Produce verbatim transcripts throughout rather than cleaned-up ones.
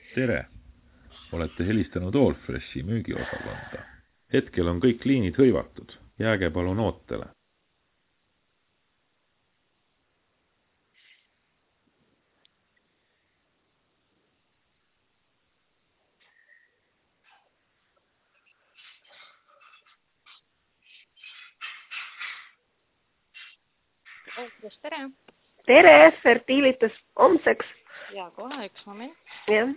Tere! Olete helistanud Allfreshi müügiosakonda. Hetkel on kõik liinid hõivatud. Jääge palun ootele. Allfresh, tere! Tere, fertiilitus homseks. Ja kohe, üks moment. Jah.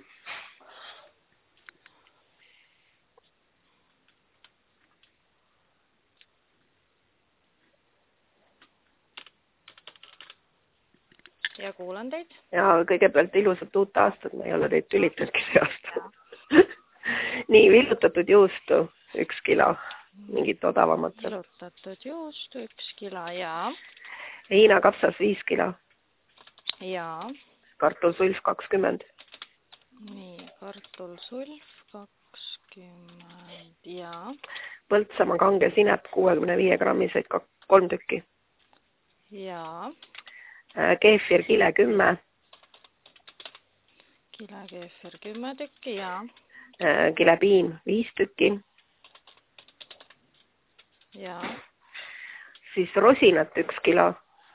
Ja kuulan teid. Ja kõigepealt ilusat uut aastat, ma ei ole teid tülitadki see aasta. Nii, villutatud juustu, üks kilo, mingit odavamat. Villutatud juustu, üks kilo, jaa. Hiina kapsas viis kilo. Jaa. Kartulsulf kakskümmend. Nii, kartulsulf kakskümmend, jaa. Põltsamaa kange sinep kuuekümne viie grammiseid kolm tükki. Jaa. Keefir kile kümme. Kile keefir kümme tükki, jaa. Kilepiim viis tükki. Jaa. Siis rosinat üks kilo.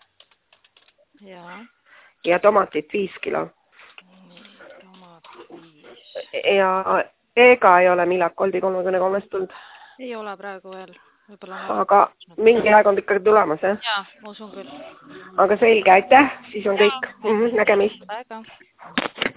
Jaa. Ja tomatit viis kilo. Nii, tomat viis. Ja ega ei ole Milakoldi kolmekümne kolmest tulnud? Ei ole praegu veel. Aga mingi aeg on ikkagi tulemas, jah? Jaa, ma usun küll. Aga selge, aitäh, siis on kõik. Nägemist. Väga.